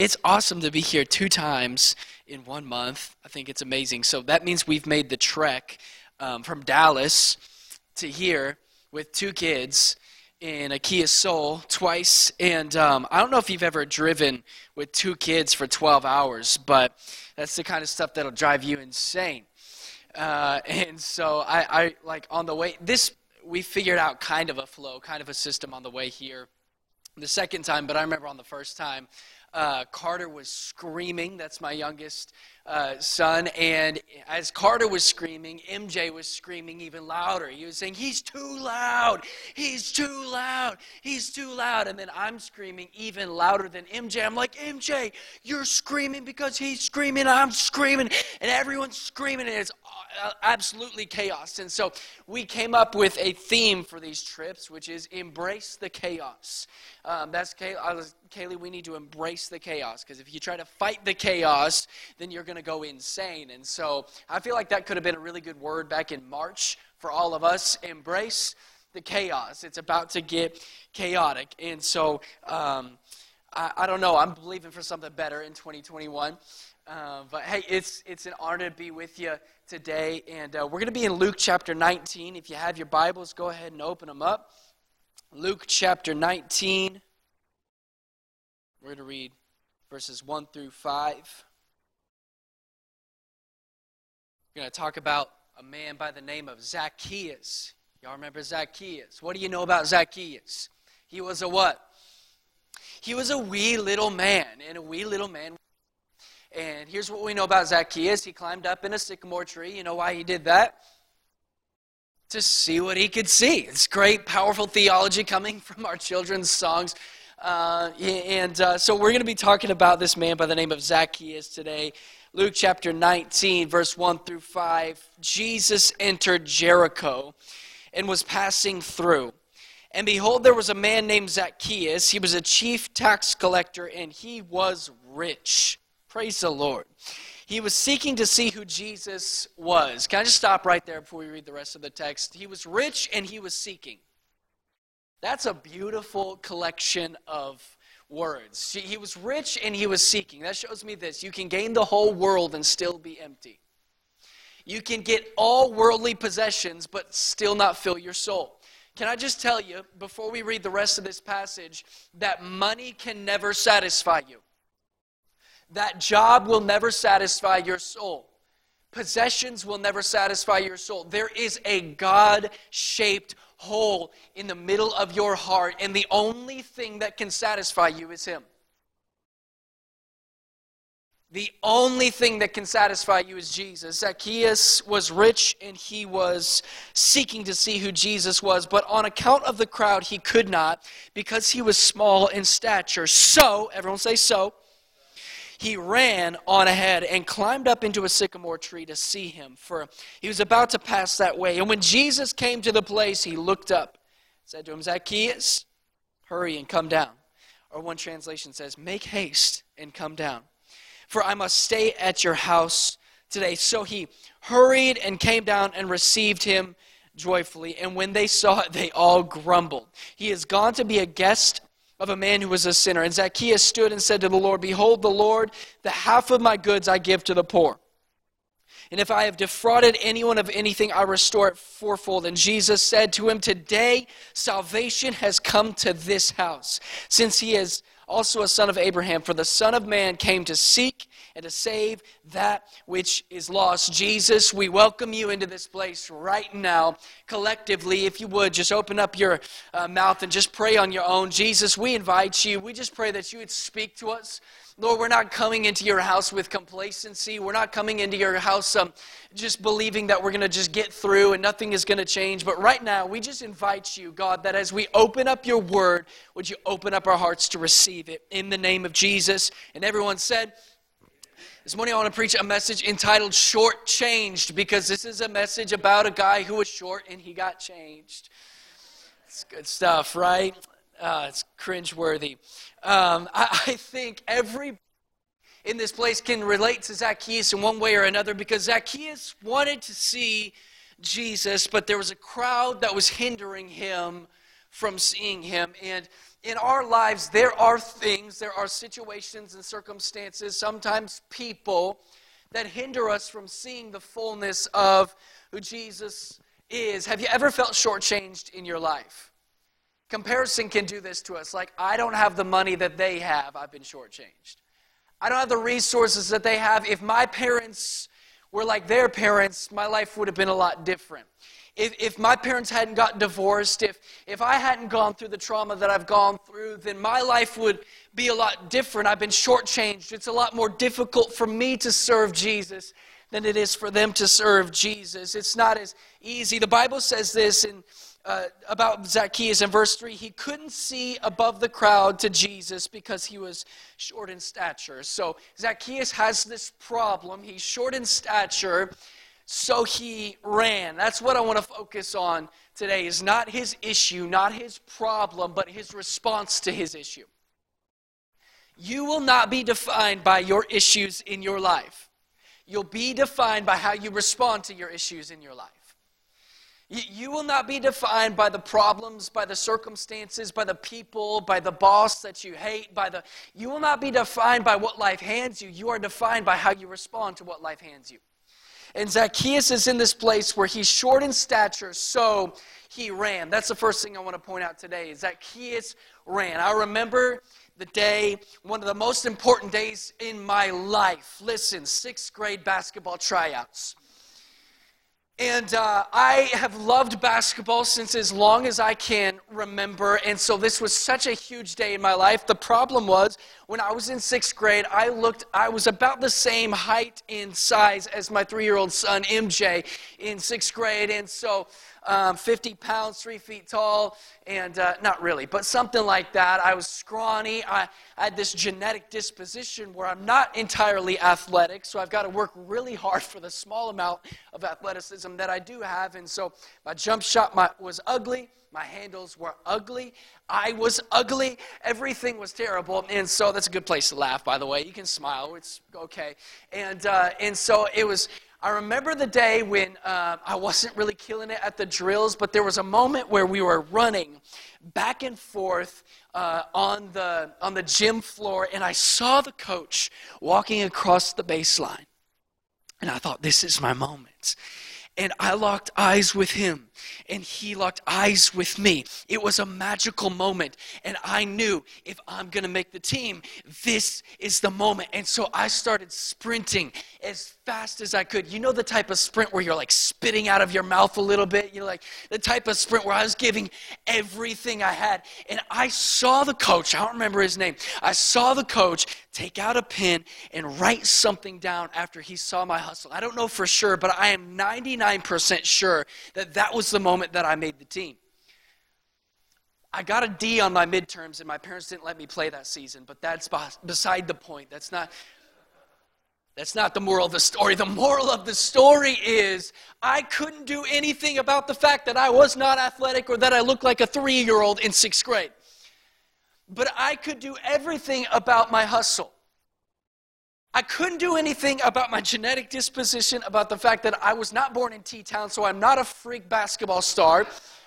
It's awesome to be here 2 times in 1 month. I think it's amazing. So that means we've made the trek from Dallas to here with 2 kids in a Kia Soul twice. And I don't know if you've ever driven with 2 kids for 12 hours, but that's the kind of stuff that'll drive you insane. And so I like on the way, we figured out kind of a flow, kind of a system on the way here the second time, but I remember on the first time, Carter was screaming. That's my youngest son. And as Carter was screaming, MJ was screaming even louder. He was saying, "He's too loud. He's too loud. He's too loud." And then I'm screaming even louder than MJ. I'm like, "MJ, you're screaming because he's screaming. I'm screaming." And everyone's screaming. And it's absolutely chaos. And so we came up with a theme for these trips, which is embrace the chaos. That's Kaylee, we need to embrace the chaos, because if you try to fight the chaos, then you're going to go insane. And so I feel like that could have been a really good word back in March for all of us. Embrace the chaos. It's about to get chaotic. And so I don't know. I'm believing for something better in 2021. But hey, it's an honor to be with you today. And we're going to be in Luke chapter 19. If you have your Bibles, go ahead and open them up. Luke chapter 19. We're going to read verses 1 through 5. We're going to talk about a man by the name of Zacchaeus. Y'all remember Zacchaeus? What do you know about Zacchaeus? He was a what? He was a wee little man, and a wee little man. And here's what we know about Zacchaeus. He climbed up in a sycamore tree. You know why he did that? To see what he could see. It's great, powerful theology coming from our children's songs. So we're going to be talking about this man by the name of Zacchaeus today. Luke chapter 19, verse 1 through 5. Jesus entered Jericho and was passing through. And behold, there was a man named Zacchaeus. He was a chief tax collector, and he was rich. Praise the Lord. He was seeking to see who Jesus was. Can I just stop right there before we read the rest of the text? He was rich and he was seeking. That's a beautiful collection of words. He was rich and he was seeking. That shows me this. You can gain the whole world and still be empty. You can get all worldly possessions but still not fill your soul. Can I just tell you, before we read the rest of this passage, that money can never satisfy you. That job will never satisfy your soul. Possessions will never satisfy your soul. There is a God-shaped hole in the middle of your heart, and the only thing that can satisfy you is Him. The only thing that can satisfy you is Jesus. Zacchaeus was rich, and he was seeking to see who Jesus was, but on account of the crowd, he could not, because he was small in stature. So, everyone say so. He ran on ahead and climbed up into a sycamore tree to see him, for he was about to pass that way. And when Jesus came to the place, he looked up, said to him, "Zacchaeus, hurry and come down." Or one translation says, "Make haste and come down, for I must stay at your house today." So he hurried and came down and received him joyfully. And when they saw it, they all grumbled. "He has gone to be a guest of a man who was a sinner." And Zacchaeus stood and said to the Lord, "Behold, the Lord, the half of my goods I give to the poor. And if I have defrauded anyone of anything, I restore it fourfold." And Jesus said to him, "Today salvation has come to this house, since he is also a son of Abraham. For the Son of Man came to seek and to save that which is lost." Jesus, we welcome you into this place right now. Collectively, if you would, just open up your mouth and just pray on your own. Jesus, we invite you. We just pray that you would speak to us. Lord, we're not coming into your house with complacency. We're not coming into your house just believing that we're going to just get through and nothing is going to change. But right now, we just invite you, God, that as we open up your word, would you open up our hearts to receive it in the name of Jesus? And everyone said, this morning I want to preach a message entitled "Shortchanged," because this is a message about a guy who was short and he got changed. It's good stuff, right? It's cringeworthy. I think every in this place can relate to Zacchaeus in one way or another, because Zacchaeus wanted to see Jesus, but there was a crowd that was hindering him from seeing him. And in our lives, there are things, there are situations and circumstances, sometimes people, that hinder us from seeing the fullness of who Jesus is. Have you ever felt shortchanged in your life? Comparison can do this to us. Like, I don't have the money that they have, I've been shortchanged. I don't have the resources that they have. If my parents were like their parents, my life would have been a lot different. If my parents hadn't gotten divorced, if I hadn't gone through the trauma that I've gone through, then my life would be a lot different. I've been shortchanged. It's a lot more difficult for me to serve Jesus than it is for them to serve Jesus. It's not as easy. The Bible says this about Zacchaeus in verse 3. He couldn't see above the crowd to Jesus because he was short in stature. So Zacchaeus has this problem. He's short in stature. So he ran. That's what I want to focus on today, is not his issue, not his problem, but his response to his issue. You will not be defined by your issues in your life. You'll be defined by how you respond to your issues in your life. You will not be defined by the problems, by the circumstances, by the people, by the boss that you hate, you will not be defined by what life hands you. You are defined by how you respond to what life hands you. And Zacchaeus is in this place where he's short in stature, so he ran. That's the first thing I want to point out today. Zacchaeus ran. I remember the day, one of the most important days in my life. Listen, 6th grade basketball tryouts. And I have loved basketball since as long as I can remember, and so this was such a huge day in my life. The problem was, when I was in 6th grade, I was about the same height and size as my 3-year-old son, MJ, in 6th grade, and so 50 pounds, 3 feet tall, and not really, but something like that. I was scrawny. I had this genetic disposition where I'm not entirely athletic, so I've got to work really hard for the small amount of athleticism that I do have, and so my jump shot was ugly. My handles were ugly. I was ugly. Everything was terrible. And so that's a good place to laugh, by the way. You can smile. It's okay. And so it was, I remember the day when I wasn't really killing it at the drills, but there was a moment where we were running back and forth on the gym floor, and I saw the coach walking across the baseline. And I thought, this is my moment. And I locked eyes with him, and he locked eyes with me. It was a magical moment, and I knew, if I'm going to make the team, this is the moment. And so I started sprinting as fast as I could. You know the type of sprint where you're like spitting out of your mouth a little bit? You know, like the type of sprint where I was giving everything I had. And I saw the coach, I don't remember his name, I saw the coach take out a pen and write something down after he saw my hustle. I don't know for sure, but I am 99% sure that was the moment that I made the team. I got a D on my midterms, and my parents didn't let me play that season, but that's beside the point. That's not the moral of the story. The moral of the story is I couldn't do anything about the fact that I was not athletic or that I looked like a 3-year-old in 6th grade. But I could do everything about my hustle. I couldn't do anything about my genetic disposition, about the fact that I was not born in T-Town, so I'm not a freak basketball star.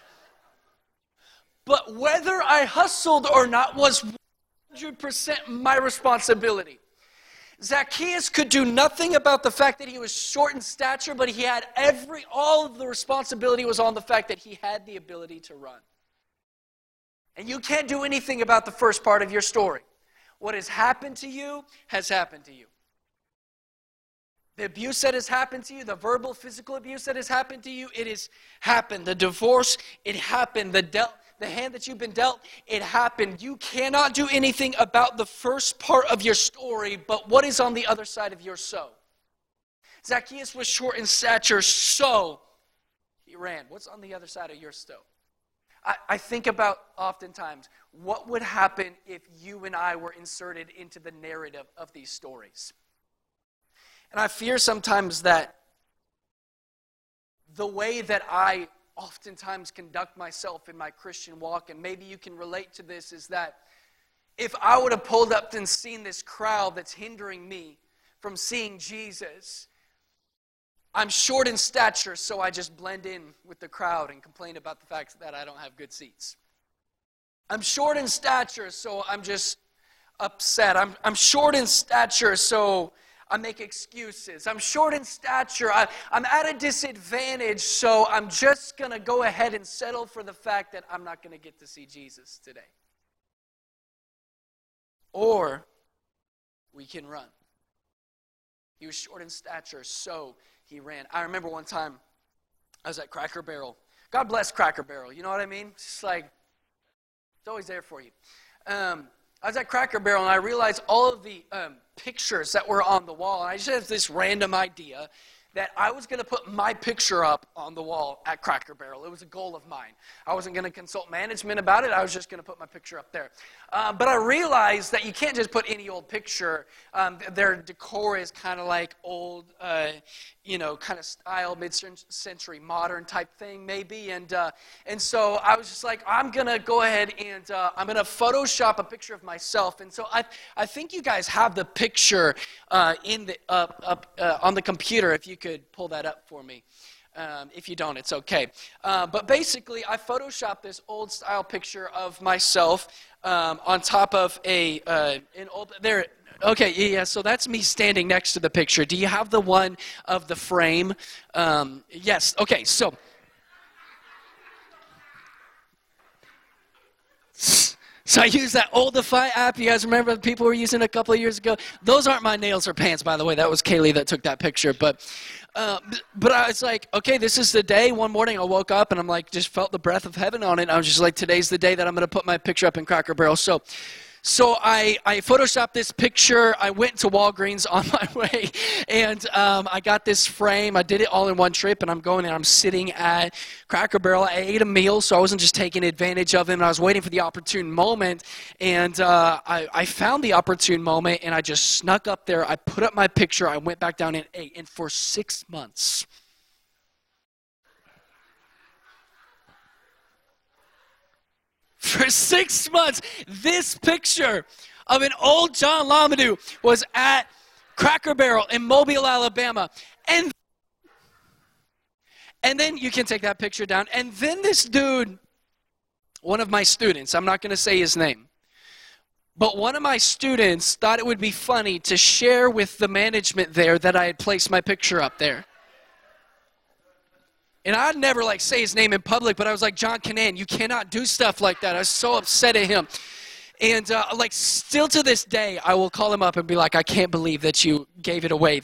But whether I hustled or not was 100% my responsibility. Zacchaeus could do nothing about the fact that he was short in stature, but he had all of the responsibility was on the fact that he had the ability to run. And you can't do anything about the first part of your story. What has happened to you has happened to you. The abuse that has happened to you, the verbal, physical abuse that has happened to you, it has happened. The divorce, it happened. The hand that you've been dealt, it happened. You cannot do anything about the first part of your story, but what is on the other side of your so? Zacchaeus was short in stature, so he ran. What's on the other side of your so? I think about oftentimes, what would happen if you and I were inserted into the narrative of these stories? And I fear sometimes that the way that I oftentimes conduct myself in my Christian walk, and maybe you can relate to this, is that if I would have pulled up and seen this crowd that's hindering me from seeing Jesus, I'm short in stature, so I just blend in with the crowd and complain about the fact that I don't have good seats. I'm short in stature, so I'm just upset. I'm short in stature, so I make excuses. I'm short in stature. I'm at a disadvantage, so I'm just going to go ahead and settle for the fact that I'm not going to get to see Jesus today. Or we can run. He was short in stature, so he ran. I remember one time I was at Cracker Barrel. God bless Cracker Barrel. You know what I mean? It's just like, it's always there for you. I was at Cracker Barrel, and I realized all of the pictures that were on the wall. And I just had this random idea that I was going to put my picture up on the wall at Cracker Barrel. It was a goal of mine. I wasn't going to consult management about it. I was just going to put my picture up there. But I realized that you can't just put any old picture. Their decor is kind of like old, kind of style, mid-century modern type thing maybe. And so I was just like, I'm going to go ahead and I'm going to Photoshop a picture of myself. And so I think you guys have the picture on the computer. If you could pull that up for me. If you don't, it's okay. But basically, I photoshopped this old style picture of myself on top of an old there. Okay, yeah. So that's me standing next to the picture. Do you have the one of the frame? Yes. Okay. So. So I use that Oldify app. You guys remember the people were using it a couple of years ago? Those aren't my nails or pants, by the way. That was Kaylee that took that picture. But I was like, okay, this is the day. One morning I woke up and I'm like, just felt the breath of heaven on it. I was just like, today's the day that I'm going to put my picture up in Cracker Barrel. So I photoshopped this picture. I went to Walgreens on my way, and I got this frame. I did it all in one trip, and I'm going and I'm sitting at Cracker Barrel. I ate a meal, so I wasn't just taking advantage of it. And I was waiting for the opportune moment, and I found the opportune moment, and I just snuck up there. I put up my picture. I went back down and ate, and for 6 months, for 6 months, this picture of an old John Lamadou was at Cracker Barrel in Mobile, Alabama. And then you can take that picture down. And then this dude, one of my students, I'm not going to say his name, but one of my students thought it would be funny to share with the management there that I had placed my picture up there. And I'd never say his name in public, but I was like, John Canan, you cannot do stuff like that. I was so upset at him. And still to this day, I will call him up and be like, I can't believe that you gave it away.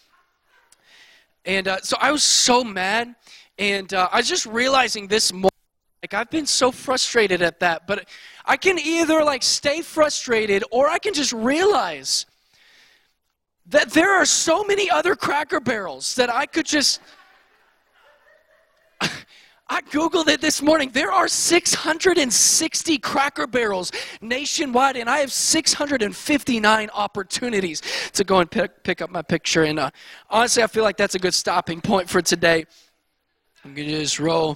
So I was so mad. And I was just realizing this morning, I've been so frustrated at that. But I can either stay frustrated, or I can just realize that there are so many other Cracker Barrels that I could just... I Googled it this morning. There are 660 Cracker Barrels nationwide, and I have 659 opportunities to go and pick up my picture. And honestly, I feel like that's a good stopping point for today. I'm going to just roll.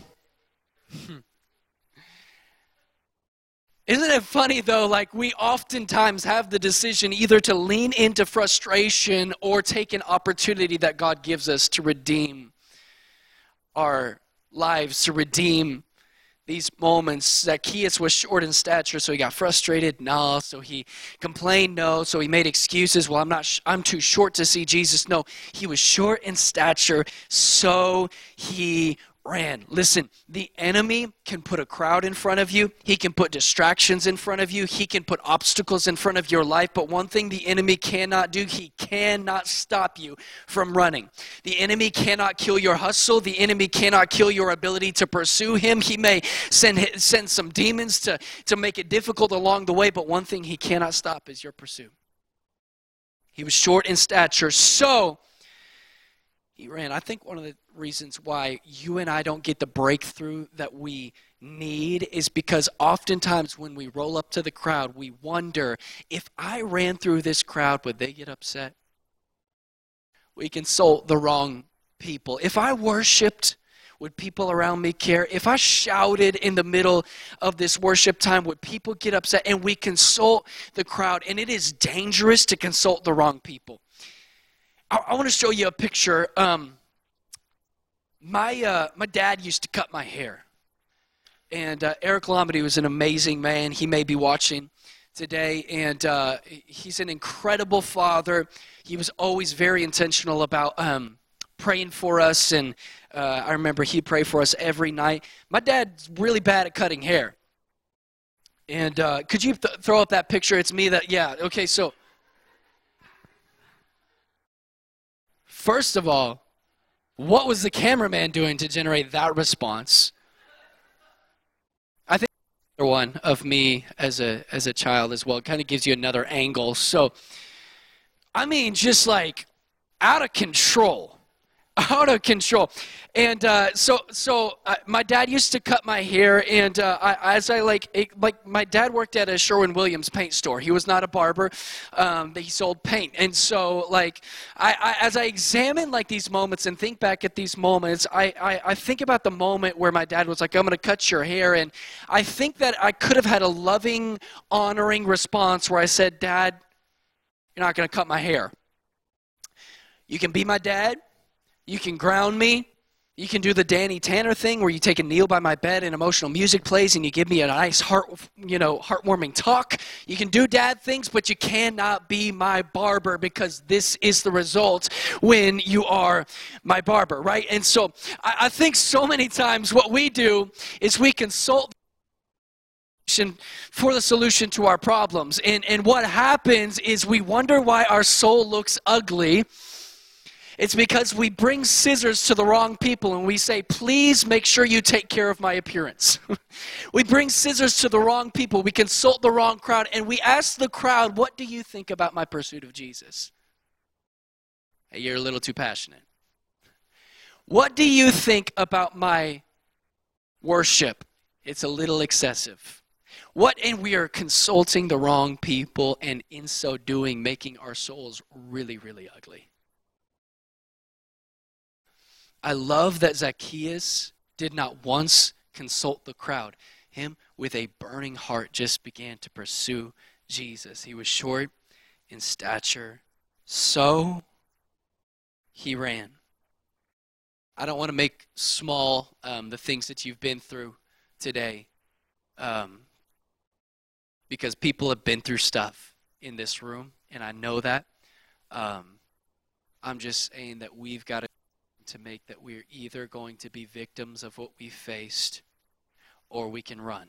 Isn't it funny, though, we oftentimes have the decision either to lean into frustration or take an opportunity that God gives us to redeem our lives, to redeem these moments. Zacchaeus was short in stature, so he got frustrated. No. So he complained. No. So he made excuses. Well, I'm too short to see Jesus. No. He was short in stature, so he ran. Listen, the enemy can put a crowd in front of you. He can put distractions in front of you. He can put obstacles in front of your life. But one thing the enemy cannot do, he cannot stop you from running. The enemy cannot kill your hustle. The enemy cannot kill your ability to pursue him. He may send some demons to make it difficult along the way. But one thing he cannot stop is your pursuit. He was short in stature, so he ran. I think one of the reasons why you and I don't get the breakthrough that we need is because oftentimes when we roll up to the crowd, we wonder, if I ran through this crowd, would they get upset? We consult the wrong people. If I worshiped, would people around me care? If I shouted in the middle of this worship time, would people get upset? And we consult the crowd, and it is dangerous to consult the wrong people. I want to show you a picture. My dad used to cut my hair. And Eric Lombardi was an amazing man. He may be watching today, and he's an incredible father. He was always very intentional about praying for us, and I remember he'd pray for us every night. My dad's really bad at cutting hair. And could you throw up that picture? It's me that, yeah, okay, so first of all, what was the cameraman doing to generate that response? I think another one of me as a child as well. It kind of gives you another angle. So, I mean, just like out of control. Out of control. And so my dad used to cut my hair, and my dad worked at a Sherwin-Williams paint store. He was not a barber. He sold paint. And so as I examine like these moments and think back at these moments, I think about the moment where my dad was like, I'm going to cut your hair. And I think that I could have had a loving, honoring response where I said, Dad, you're not going to cut my hair. You can be my dad. You can ground me. You can do the Danny Tanner thing where you take a kneel by my bed and emotional music plays and you give me a nice heartwarming talk. You can do dad things, but you cannot be my barber because this is the result when you are my barber, right? And so I think so many times what we do is we consult for the solution to our problems. And what happens is we wonder why our soul looks ugly. It's because we bring scissors to the wrong people and we say, please make sure you take care of my appearance. We bring scissors to the wrong people. We consult the wrong crowd and we ask the crowd, what do you think about my pursuit of Jesus? Hey, you're a little too passionate. What do you think about my worship? It's a little excessive. And we are consulting the wrong people and in so doing, making our souls really, really ugly. I love that Zacchaeus did not once consult the crowd. Him, with a burning heart, just began to pursue Jesus. He was short in stature, so he ran. I don't want to make small the things that you've been through today because people have been through stuff in this room, and I know that. I'm just saying that we've got to make that we're either going to be victims of what we faced or we can run.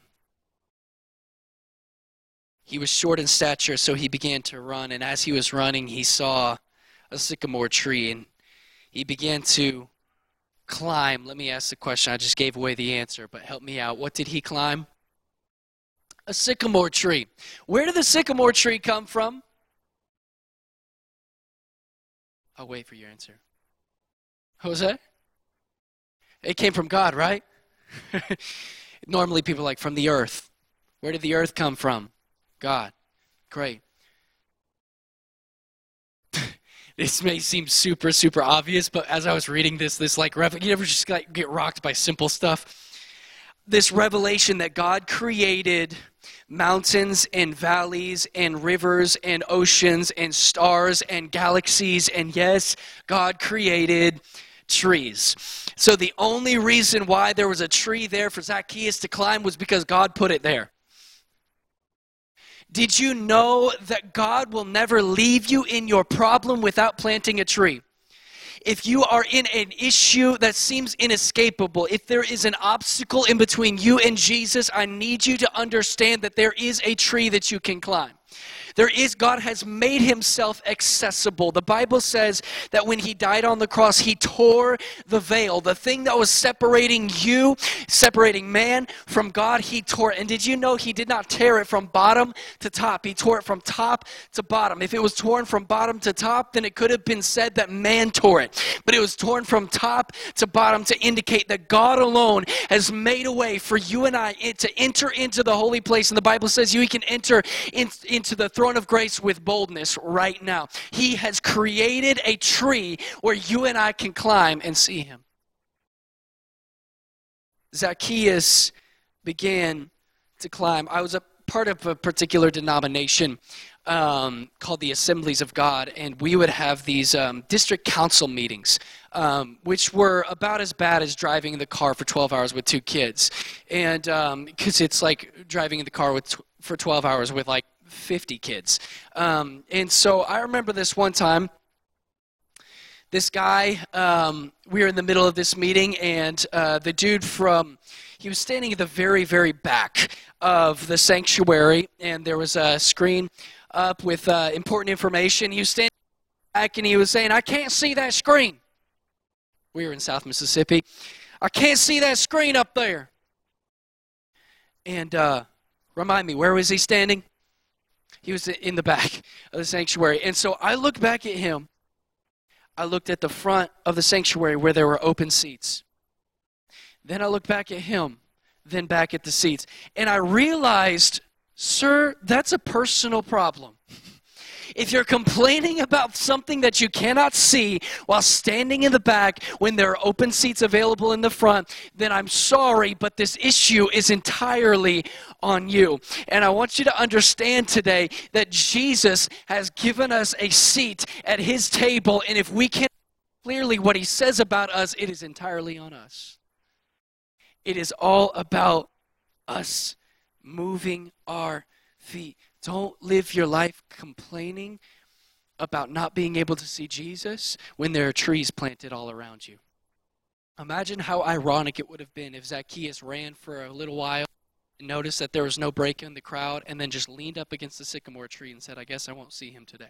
He was short in stature, so he began to run, and as he was running, he saw a sycamore tree, and he began to climb. Let me ask the question. I just gave away the answer, but help me out. What did he climb? A sycamore tree. Where did the sycamore tree come from? I'll wait for your answer. Jose? It came from God, right? Normally people are like, from the earth. Where did the earth come from? God. Great. This may seem super, super obvious, but as I was reading this like, you ever just like get rocked by simple stuff? This revelation that God created mountains and valleys and rivers and oceans and stars and galaxies, and yes, God created trees. So the only reason why there was a tree there for Zacchaeus to climb was because God put it there. Did you know that God will never leave you in your problem without planting a tree? If you are in an issue that seems inescapable, if there is an obstacle in between you and Jesus, I need you to understand that there is a tree that you can climb. God has made himself accessible. The Bible says that when he died on the cross, he tore the veil. The thing that was separating man from God, he tore it. And did you know he did not tear it from bottom to top? He tore it from top to bottom. If it was torn from bottom to top, then it could have been said that man tore it. But it was torn from top to bottom to indicate that God alone has made a way for you and I to enter into the holy place. And the Bible says you can enter into the throne of grace with boldness right now. He has created a tree where you and I can climb and see him. Zacchaeus began to climb. I was a part of a particular denomination called the Assemblies of God, and we would have these district council meetings, which were about as bad as driving in the car for 12 hours with 2 kids, and because it's like driving in the car for 12 hours with like 50 kids. And so I remember this one time, this guy, we were in the middle of this meeting, and the dude he was standing at the very, very back of the sanctuary, and there was a screen up with important information. He was standing back, and he was saying, "I can't see that screen." We were in South Mississippi. "I can't see that screen up there." And remind me, where was he standing? He was in the back of the sanctuary. And so I looked back at him. I looked at the front of the sanctuary where there were open seats. Then I looked back at him, then back at the seats. And I realized, sir, that's a personal problem. If you're complaining about something that you cannot see while standing in the back when there are open seats available in the front, then I'm sorry, but this issue is entirely on you. And I want you to understand today that Jesus has given us a seat at his table, and if we can't clearly what he says about us, it is entirely on us. It is all about us moving our feet. Don't live your life complaining about not being able to see Jesus when there are trees planted all around you. Imagine how ironic it would have been if Zacchaeus ran for a little while and noticed that there was no break in the crowd and then just leaned up against the sycamore tree and said, "I guess I won't see him today."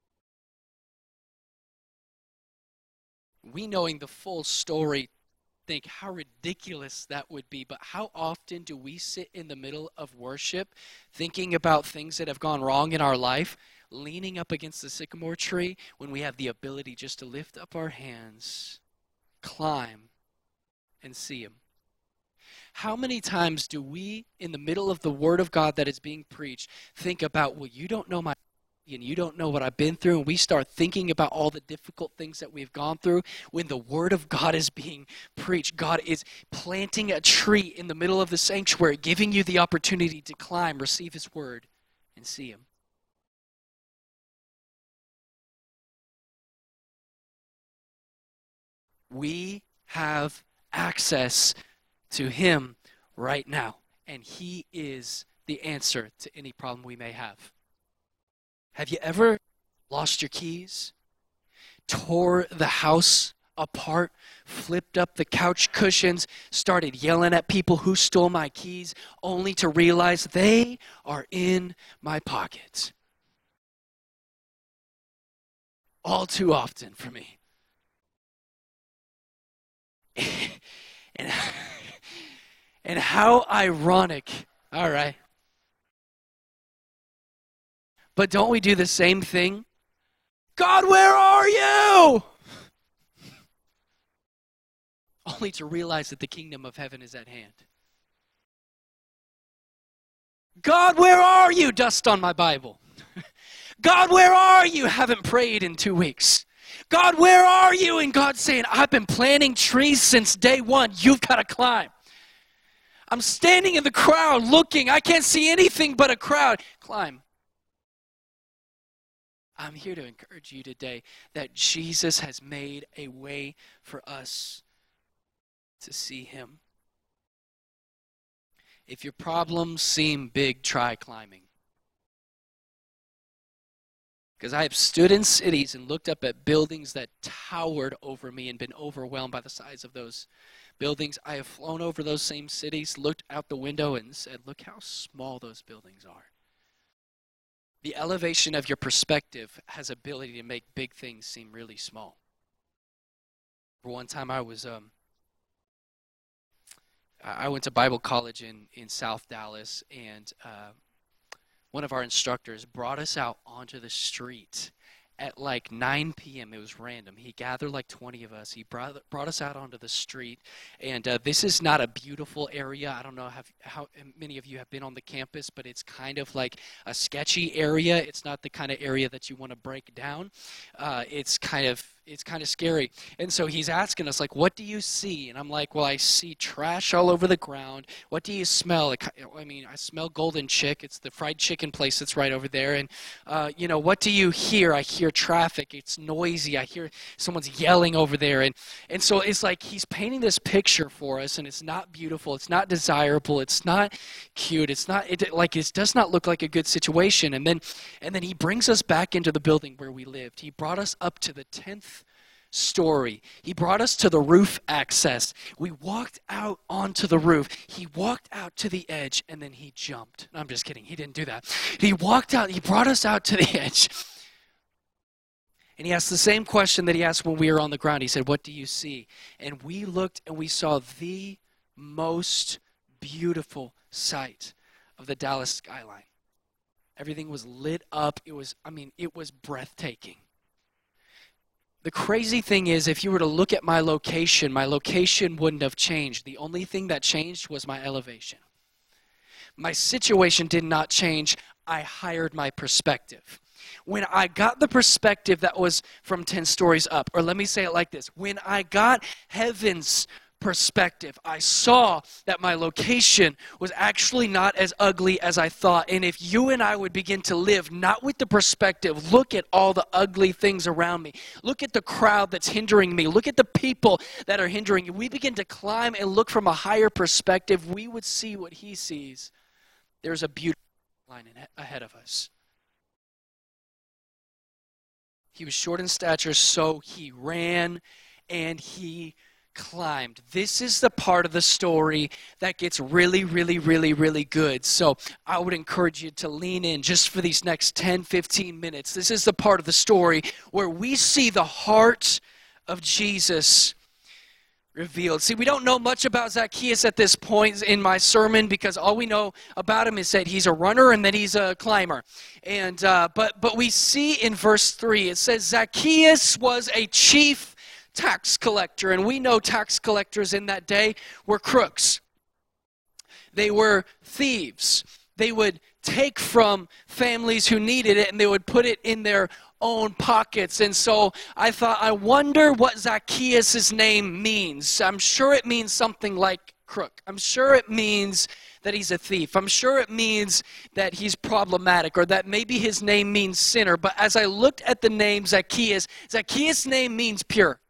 We, knowing the full story, think how ridiculous that would be, but how often do we sit in the middle of worship thinking about things that have gone wrong in our life, leaning up against the sycamore tree when we have the ability just to lift up our hands, climb, and see him? How many times do we, in the middle of the word of God that is being preached, think about, well, you don't know my and you don't know what I've been through, and we start thinking about all the difficult things that we've gone through when the word of God is being preached. God is planting a tree in the middle of the sanctuary, giving you the opportunity to climb, receive his word, and see him. We have access to him right now, and he is the answer to any problem we may have. Have you ever lost your keys, tore the house apart, flipped up the couch cushions, started yelling at people who stole my keys, only to realize they are in my pocket? All too often for me. And how ironic, all right. But don't we do the same thing? God, where are you? Only to realize that the kingdom of heaven is at hand. God, where are you? Dust on my Bible. God, where are you? Haven't prayed in 2 weeks. God, where are you? And God's saying, I've been planting trees since day one. You've got to climb. I'm standing in the crowd looking. I can't see anything but a crowd. Climb. I'm here to encourage you today that Jesus has made a way for us to see him. If your problems seem big, try climbing. Because I have stood in cities and looked up at buildings that towered over me and been overwhelmed by the size of those buildings. I have flown over those same cities, looked out the window and said, look how small those buildings are. The elevation of your perspective has ability to make big things seem really small. For one time I went to Bible college in South Dallas, and one of our instructors brought us out onto the street at like 9 p.m. It was random. He gathered like 20 of us. He brought us out onto the street. And this is not a beautiful area. I don't know how many of you have been on the campus, but it's kind of like a sketchy area. It's not the kind of area that you want to break down. It's kind of it's kind of scary. And so he's asking us, like, what do you see? And I'm like, well, I see trash all over the ground. What do you smell? I mean, I smell Golden Chick. It's the fried chicken place that's right over there. And, what do you hear? I hear traffic. It's noisy. I hear someone's yelling over there. And so it's like he's painting this picture for us, and it's not beautiful. It's not desirable. It's not cute. It does not look like a good situation. And then he brings us back into the building where we lived. He brought us up to the 10th story. He brought us to the roof access. We walked out onto the roof. He walked out to the edge, and then he jumped. I'm just kidding. He didn't do that. He walked out. He brought us out to the edge. And he asked the same question that he asked when we were on the ground. He said, what do you see? And we looked, and we saw the most beautiful sight of the Dallas skyline. Everything was lit up. It was breathtaking. The crazy thing is, if you were to look at my location wouldn't have changed. The only thing that changed was my elevation. My situation did not change. I hired my perspective. When I got the perspective that was from 10 stories up, or let me say it like this, when I got heaven's perspective, I saw that my location was actually not as ugly as I thought. And if you and I would begin to live not with the perspective, look at all the ugly things around me, look at the crowd that's hindering me, look at the people that are hindering you, we begin to climb and look from a higher perspective, we would see what he sees. There's a beautiful line ahead of us. He was short in stature, so he ran and he climbed. This is the part of the story that gets really, really, really, really good. So I would encourage you to lean in just for these next 10, 15 minutes. This is the part of the story where we see the heart of Jesus revealed. See, we don't know much about Zacchaeus at this point in my sermon because all we know about him is that he's a runner and that he's a climber. And but we see in verse 3, it says Zacchaeus was a chief tax collector, and we know tax collectors in that day were crooks. They were thieves. They would take from families who needed it and they would put it in their own pockets. And so I thought, I wonder what Zacchaeus' name means. I'm sure it means something like crook. I'm sure it means that he's a thief. I'm sure it means that he's problematic, or that maybe his name means sinner. But as I looked at the name Zacchaeus, Zacchaeus' name means pure.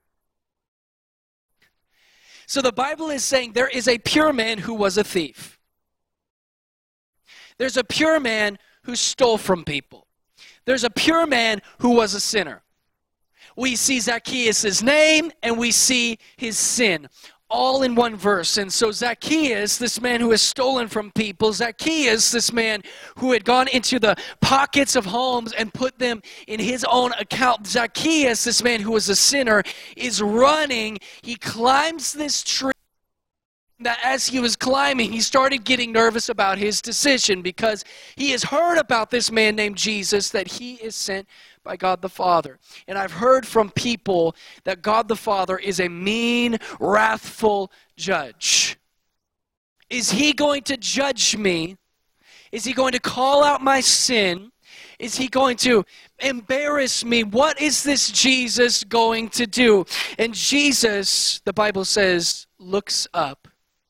So the Bible is saying there is a pure man who was a thief. There's a pure man who stole from people. There's a pure man who was a sinner. We see Zacchaeus' name and we see his sin, all in one verse. And so Zacchaeus, this man who has stolen from people, Zacchaeus, this man who had gone into the pockets of homes and put them in his own account, Zacchaeus, this man who was a sinner, is running. He climbs this tree. That as he was climbing, he started getting nervous about his decision because he has heard about this man named Jesus, that he is sent by God the Father. And I've heard from people that God the Father is a mean, wrathful judge. Is he going to judge me? Is he going to call out my sin? Is he going to embarrass me? What is this Jesus going to do? And Jesus, the Bible says, looks up.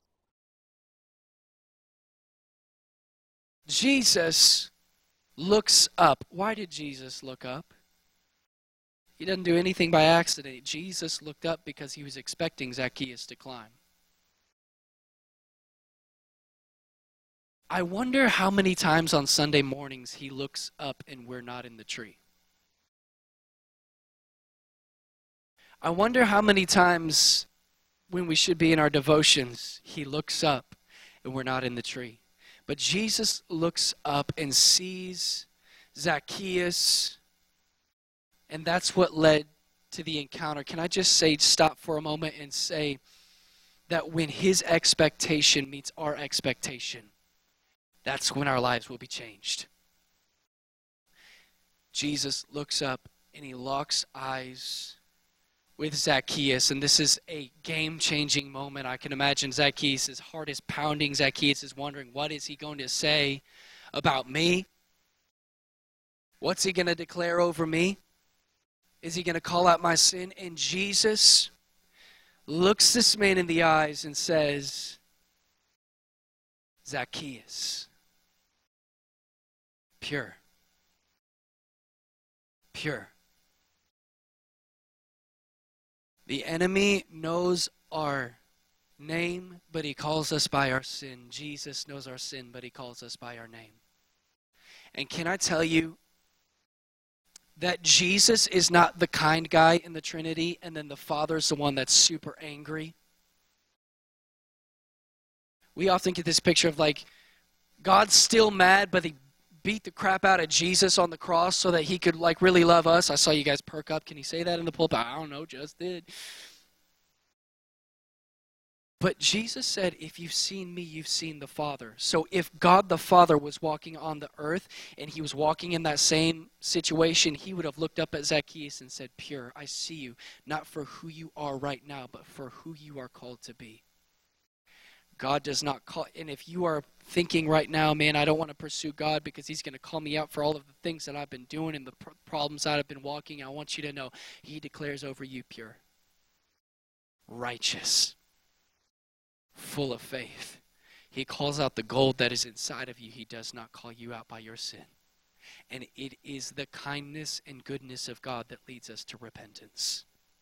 Jesus looks up. Why did Jesus look up? He doesn't do anything by accident. Jesus looked up because he was expecting Zacchaeus to climb. I wonder how many times on Sunday mornings he looks up and we're not in the tree. I wonder how many times when we should be in our devotions, he looks up and we're not in the tree. But Jesus looks up and sees Zacchaeus, and that's what led to the encounter. Can I just stop for a moment and say that when his expectation meets our expectation, that's when our lives will be changed. Jesus looks up and he locks eyes with Zacchaeus, and this is a game-changing moment. I can imagine Zacchaeus' heart is pounding. Zacchaeus is wondering, what is he going to say about me? What's he going to declare over me? Is he going to call out my sin? And Jesus looks this man in the eyes and says, Zacchaeus, pure. Pure. The enemy knows our name, but he calls us by our sin. Jesus knows our sin, but he calls us by our name. And can I tell you that Jesus is not the kind guy in the Trinity, and then the Father's the one that's super angry? We often get this picture of like, God's still mad, but he beat the crap out of Jesus on the cross so that he could like really love us. I saw you guys perk up. Can you say that in the pulpit? I don't know, just did. But Jesus said, if you've seen me, you've seen the Father. So if God the Father was walking on the earth and he was walking in that same situation, he would have looked up at Zacchaeus and said, pure, I see you, not for who you are right now, but for who you are called to be. God does not call, and if you are thinking right now, man, I don't want to pursue God because he's going to call me out for all of the things that I've been doing and the problems that I've been walking, I want you to know, he declares over you pure, righteous, full of faith. He calls out the gold that is inside of you. He does not call you out by your sin. And it is the kindness and goodness of God that leads us to repentance.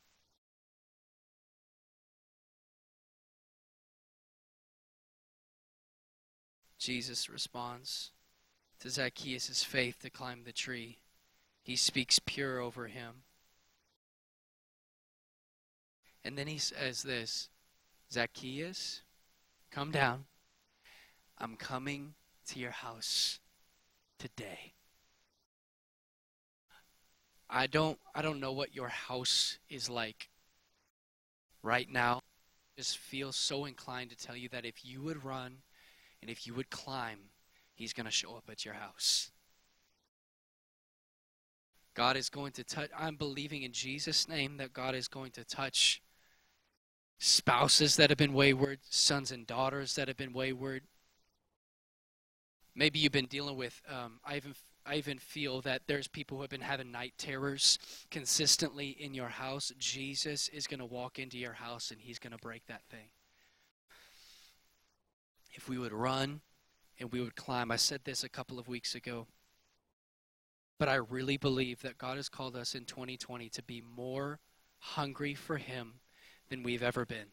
Jesus responds to Zacchaeus' faith to climb the tree. He speaks pure over him. And then he says this, Zacchaeus, come down. I'm coming to your house today. I don't know what your house is like right now. I just feel so inclined to tell you that if you would run and if you would climb, he's going to show up at your house. God is going to touch, I'm believing in Jesus' name that God is going to touch spouses that have been wayward, sons and daughters that have been wayward. Maybe you've been dealing with, I even feel that there's people who have been having night terrors consistently in your house. Jesus is going to walk into your house and he's going to break that thing. If we would run and we would climb, I said this a couple of weeks ago, but I really believe that God has called us in 2020 to be more hungry for him than we've ever been.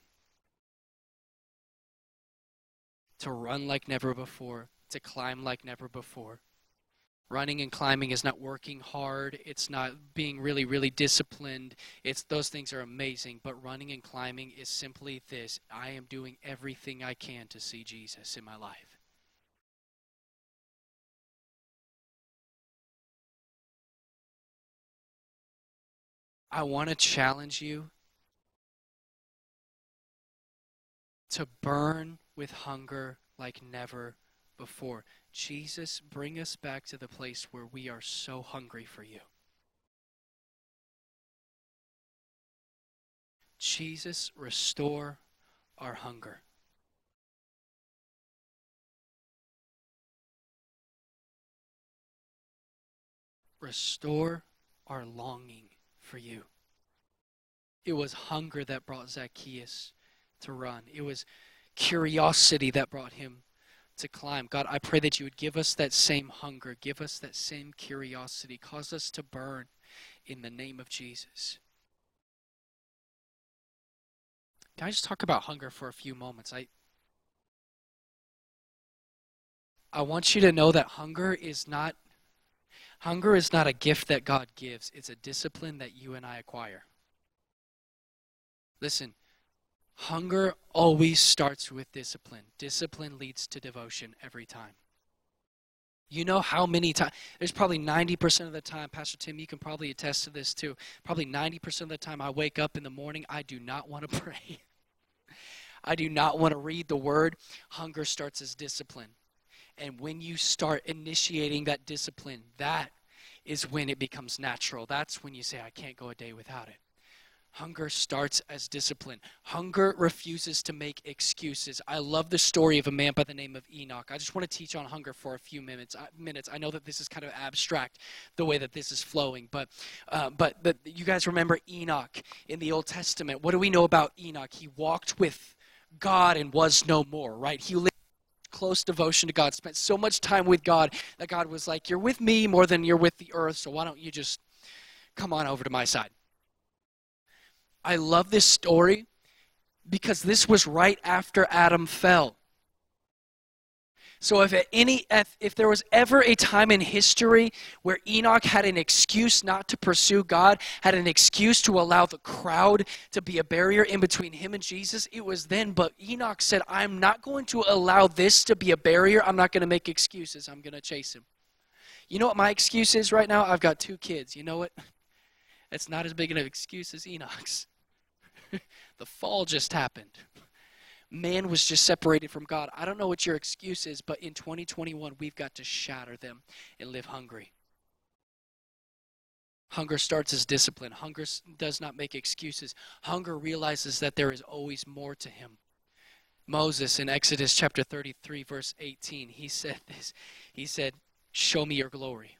To run like never before, to climb like never before. Running and climbing is not working hard. It's not being really, really disciplined. Those things are amazing. But running and climbing is simply this. I am doing everything I can to see Jesus in my life. I want to challenge you to burn with hunger like never before. Jesus, bring us back to the place where we are so hungry for you. Jesus, restore our hunger. Restore our longing for you. It was hunger that brought Zacchaeus to run. It was curiosity that brought him to climb. God, I pray that you would give us that same hunger, give us that same curiosity, cause us to burn in the name of Jesus. Can I just talk about hunger for a few moments? I want you to know that hunger is not a gift that God gives. It's a discipline that you and I acquire. Listen, hunger always starts with discipline. Discipline leads to devotion every time. You know how many times, there's probably 90% of the time, Pastor Tim, you can probably attest to this too, probably 90% of the time I wake up in the morning, I do not want to pray. I do not want to read the word. Hunger starts as discipline. And when you start initiating that discipline, that is when it becomes natural. That's when you say, I can't go a day without it. Hunger starts as discipline. Hunger refuses to make excuses. I love the story of a man by the name of Enoch. I just want to teach on hunger for a few minutes. I know that this is kind of abstract, the way that this is flowing, but you guys remember Enoch in the Old Testament. What do we know about Enoch? He walked with God and was no more, right? He lived close devotion to God, spent so much time with God that God was like, you're with me more than you're with the earth, so why don't you just come on over to my side? I love this story because this was right after Adam fell. So if there was ever a time in history where Enoch had an excuse not to pursue God, had an excuse to allow the crowd to be a barrier in between him and Jesus, it was then. But Enoch said, I'm not going to allow this to be a barrier. I'm not going to make excuses. I'm going to chase him. You know what my excuse is right now? I've got 2 kids. You know what? It's not as big an excuse as Enoch's. The fall just happened. Man was just separated from God. I don't know what your excuse is, but in 2021, we've got to shatter them and live hungry. Hunger starts as discipline. Hunger does not make excuses. Hunger realizes that there is always more to him. Moses in Exodus chapter 33, verse 18, he said this. He said, show me your glory.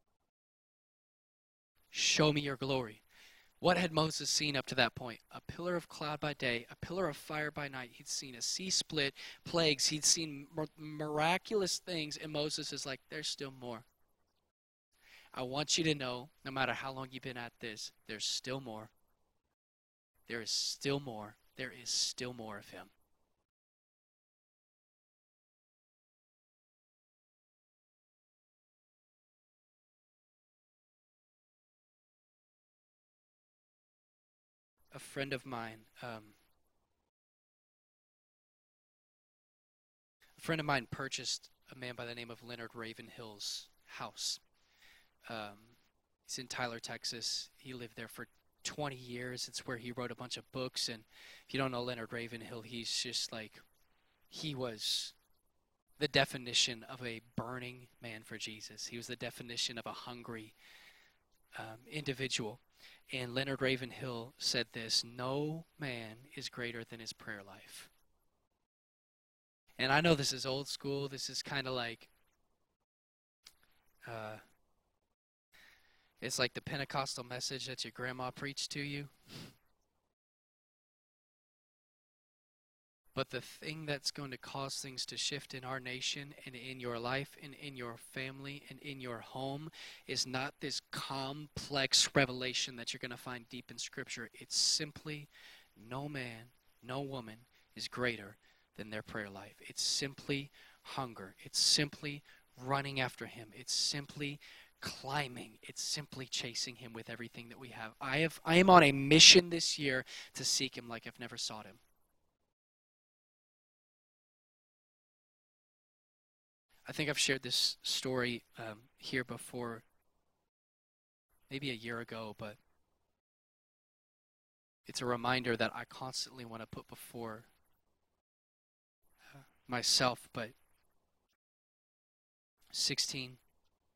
Show me your glory. What had Moses seen up to that point? A pillar of cloud by day, a pillar of fire by night. He'd seen a sea split, plagues. He'd seen miraculous things, and Moses is like, there's still more. I want you to know, no matter how long you've been at this, there's still more. There is still more. There is still more of him. A friend of mine purchased a man by the name of Leonard Ravenhill's house. He's in Tyler, Texas. He lived there for 20 years. It's where he wrote a bunch of books. And if you don't know Leonard Ravenhill, he's just like, he was the definition of a burning man for Jesus. He was the definition of a hungry individual. And Leonard Ravenhill said this, no man is greater than his prayer life. And I know this is old school. This is kind of like, it's like the Pentecostal message that your grandma preached to you. But the thing that's going to cause things to shift in our nation and in your life and in your family and in your home is not this complex revelation that you're going to find deep in Scripture. It's simply no man, no woman is greater than their prayer life. It's simply hunger. It's simply running after him. It's simply climbing. It's simply chasing him with everything that we have. I am on a mission this year to seek him like I've never sought him. I think I've shared this story here before, maybe a year ago, but it's a reminder that I constantly want to put before myself. But 16, I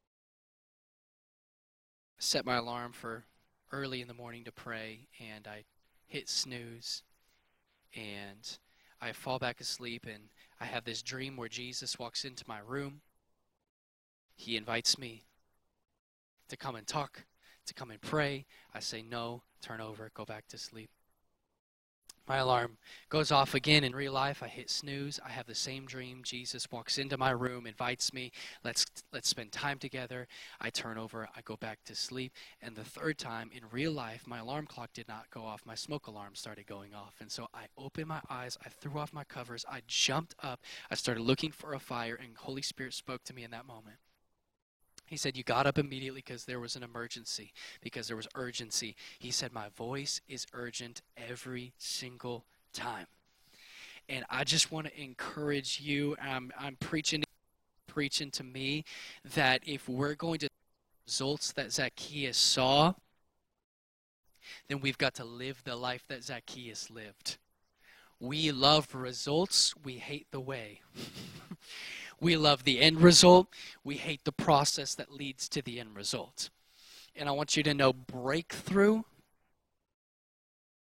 set my alarm for early in the morning to pray, and I hit snooze, and I fall back asleep, and I have this dream where Jesus walks into my room. He invites me to come and talk, to come and pray. I say no, turn over, go back to sleep. My alarm goes off again in real life. I hit snooze. I have the same dream. Jesus walks into my room, invites me. Let's spend time together. I turn over. I go back to sleep. And the third time in real life, my alarm clock did not go off. My smoke alarm started going off. And so I opened my eyes. I threw off my covers. I jumped up. I started looking for a fire, and Holy Spirit spoke to me in that moment. He said, you got up immediately because there was an emergency, because there was urgency. He said, my voice is urgent every single time. And I just want to encourage you, I'm preaching to me, that if we're going to see the results that Zacchaeus saw, then we've got to live the life that Zacchaeus lived. We love results, we hate the way. We love the end result. We hate the process that leads to the end result. And I want you to know breakthrough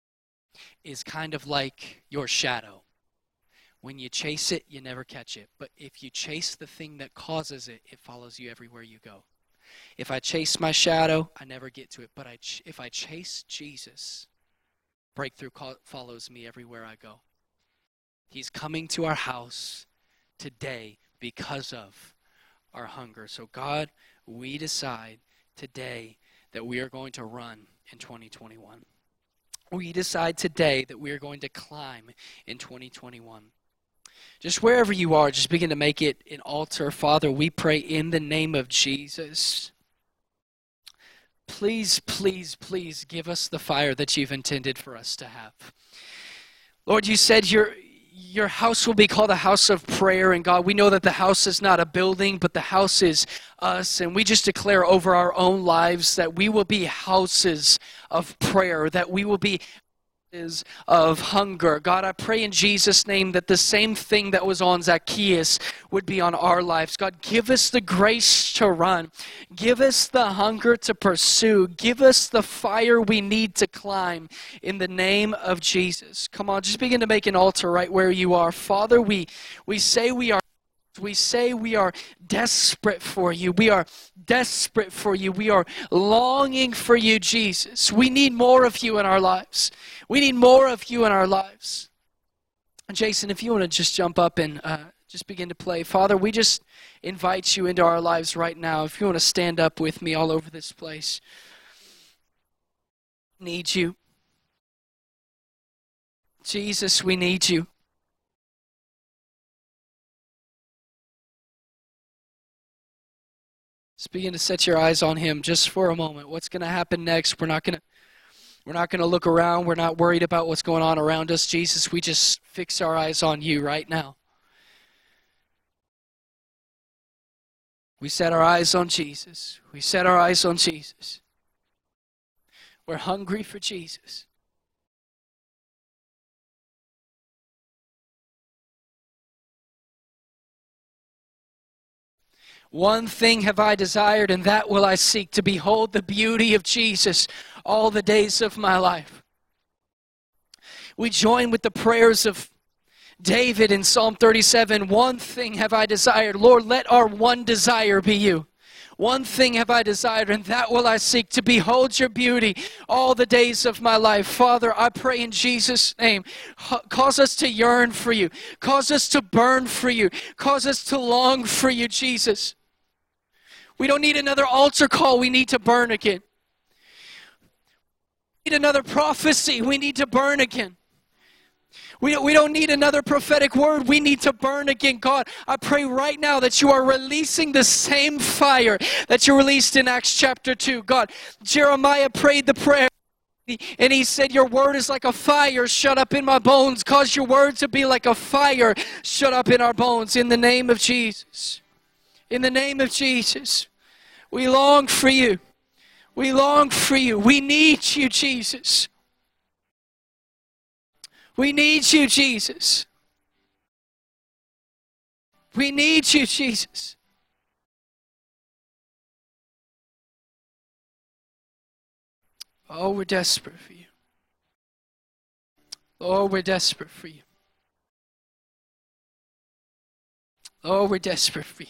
is kind of like your shadow. When you chase it, you never catch it. But if you chase the thing that causes it, it follows you everywhere you go. If I chase my shadow, I never get to it. But if I chase Jesus, breakthrough follows me everywhere I go. He's coming to our house today because of our hunger. So God, we decide today that we are going to run in 2021. We decide today that we are going to climb in 2021. Just wherever you are, just begin to make it an altar. Father, we pray in the name of Jesus. Please, please, please give us the fire that you've intended for us to have. Lord, you said your house will be called a house of prayer. And God, we know that the house is not a building, but the house is us. And we just declare over our own lives that we will be houses of prayer, that we will be of hunger. God, I pray in Jesus' name that the same thing that was on Zacchaeus would be on our lives. God, give us the grace to run. Give us the hunger to pursue. Give us the fire we need to climb in the name of Jesus. Come on, just begin to make an altar right where you are. Father, we say we are desperate for you. We are desperate for you. We are longing for you, Jesus. We need more of you in our lives. We need more of you in our lives. And Jason, if you want to just jump up and just begin to play. Father, we just invite you into our lives right now. If you want to stand up with me all over this place. Need you. Jesus, we need you. Just begin to set your eyes on him just for a moment. What's going to happen next? We're not going to look around. We're not worried about what's going on around us. Jesus, we just fix our eyes on you right now. We set our eyes on Jesus. We set our eyes on Jesus. We're hungry for Jesus. One thing have I desired, and that will I seek, to behold the beauty of Jesus all the days of my life. We join with the prayers of David in Psalm 37. One thing have I desired. Lord, let our one desire be you. One thing have I desired, and that will I seek, to behold your beauty all the days of my life. Father, I pray in Jesus' name, cause us to yearn for you. Cause us to burn for you. Cause us to long for you, Jesus. We don't need another altar call. We need to burn again. We need another prophecy. We need to burn again. We don't need another prophetic word. We need to burn again. God, I pray right now that you are releasing the same fire that you released in Acts chapter 2. God, Jeremiah prayed the prayer, and he said, your word is like a fire shut up in my bones. Cause your word to be like a fire shut up in our bones. In the name of Jesus. In the name of Jesus. We long for you. We long for you. We need you, Jesus. We need you, Jesus. We need you, Jesus. Oh, we're desperate for you. Oh, we're desperate for you. Oh, we're desperate for you.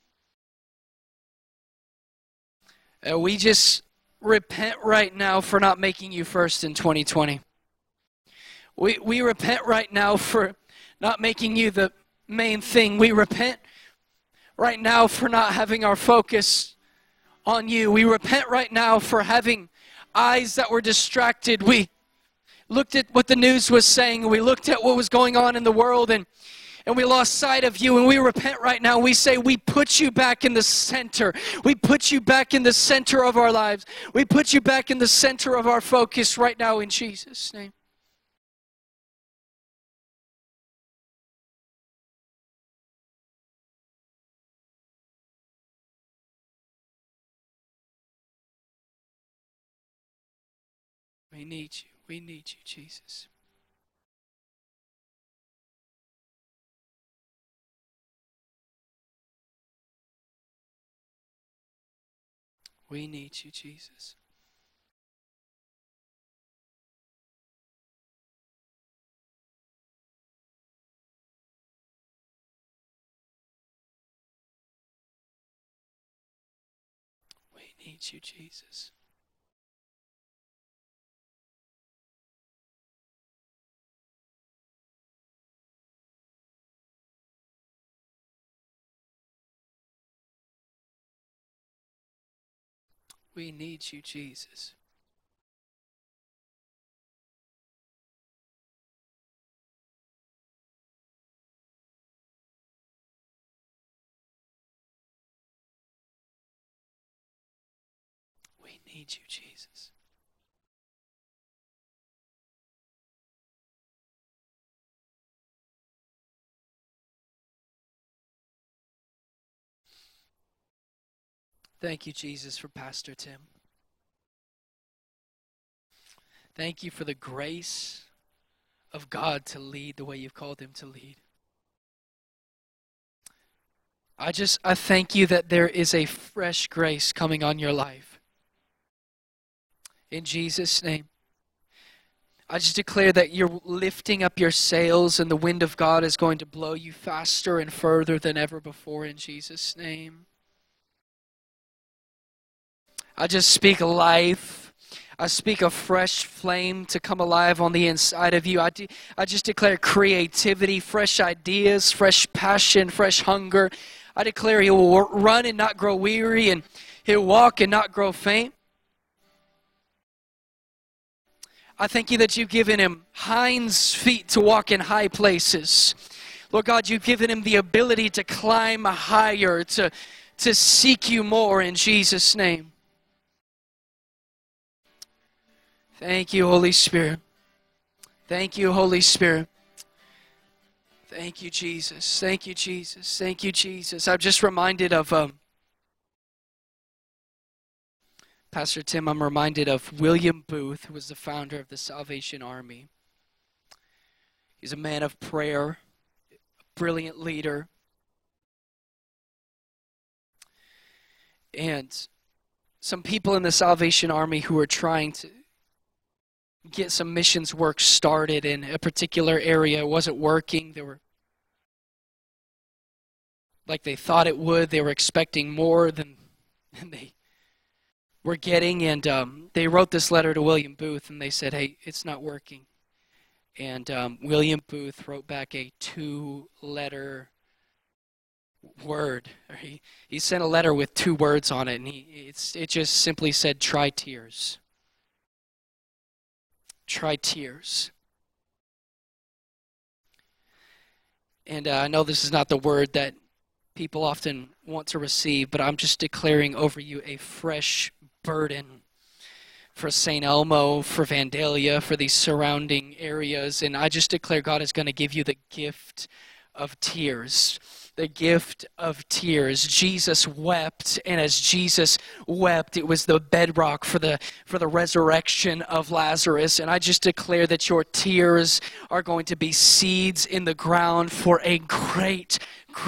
We just repent right now for not making you first in 2020. We repent right now for not making you the main thing. We repent right now for not having our focus on you. We repent right now for having eyes that were distracted. We looked at what the news was saying. We looked at what was going on in the world, and we lost sight of you. And we repent right now. We say we put you back in the center. We put you back in the center of our lives. We put you back in the center of our focus right now in Jesus' name. We need you. We need you, Jesus. We need you, Jesus. need you, Jesus. We need you, Jesus. We need you, Jesus. Thank you, Jesus, for Pastor Tim. Thank you for the grace of God to lead the way you've called him to lead. I thank you that there is a fresh grace coming on your life. In Jesus' name. I just declare that you're lifting up your sails and the wind of God is going to blow you faster and further than ever before in Jesus' name. I just speak life. I speak a fresh flame to come alive on the inside of you. I just declare creativity, fresh ideas, fresh passion, fresh hunger. I declare he will run and not grow weary, and he'll walk and not grow faint. I thank you that you've given him hinds feet to walk in high places. Lord God, you've given him the ability to climb higher, to seek you more in Jesus' name. Thank you, Holy Spirit. Thank you, Holy Spirit. Thank you, Jesus. Thank you, Jesus. Thank you, Jesus. I'm just reminded of Pastor Tim, I'm reminded of William Booth, who was the founder of the Salvation Army. He's a man of prayer, a brilliant leader. And some people in the Salvation Army who were trying to get some missions work started in a particular area. It wasn't working. They were like they thought it would. They were expecting more than they were getting, and they wrote this letter to William Booth, and they said, hey, it's not working. And William Booth wrote back a 2-letter word. He sent a letter with 2 words on it, and it just simply said, try tears. Try tears. And I know this is not the word that people often want to receive, but I'm just declaring over you a fresh burden for St. Elmo, for Vandalia, for these surrounding areas. And I just declare God is going to give you the gift of tears. The gift of tears. Jesus wept, and as Jesus wept, it was the bedrock for the resurrection of Lazarus. And I just declare that your tears are going to be seeds in the ground for a great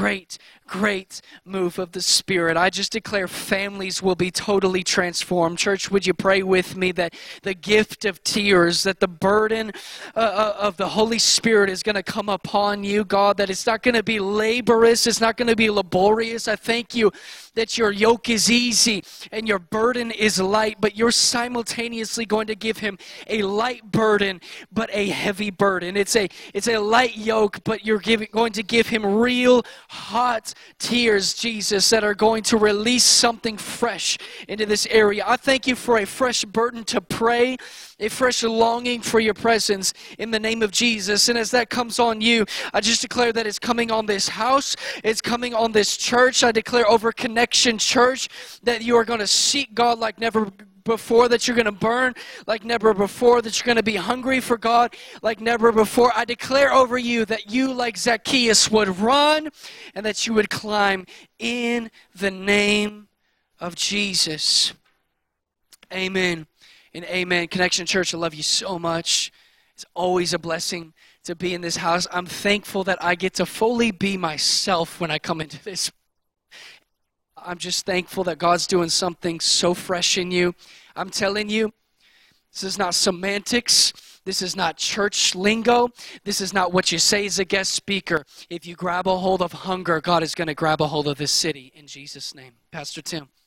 move of the Spirit. I just declare families will be totally transformed. Church, would you pray with me that the gift of tears, that the burden of the Holy Spirit is going to come upon you, God, that it's not going to be laborious, it's not going to be laborious. I thank you that your yoke is easy and your burden is light, but you're simultaneously going to give him a light burden, but a heavy burden. It's a light yoke, but you're going to give him real hot tears, Jesus, that are going to release something fresh into this area. I thank you for a fresh burden to pray, a fresh longing for your presence in the name of Jesus. And as that comes on you, I just declare that it's coming on this house, it's coming on this church. I declare over Connection Church that you are going to seek God like never before, that you're going to burn like never before, that you're going to be hungry for God like never before. I declare over you that you, like Zacchaeus, would run and that you would climb in the name of Jesus. Amen and amen. Connection Church, I love you so much. It's always a blessing to be in this house. I'm thankful that I get to fully be myself when I come into this. I'm just thankful that God's doing something so fresh in you. I'm telling you, this is not semantics. This is not church lingo. This is not what you say as a guest speaker. If you grab a hold of hunger, God is going to grab a hold of this city in Jesus' name. Pastor Tim.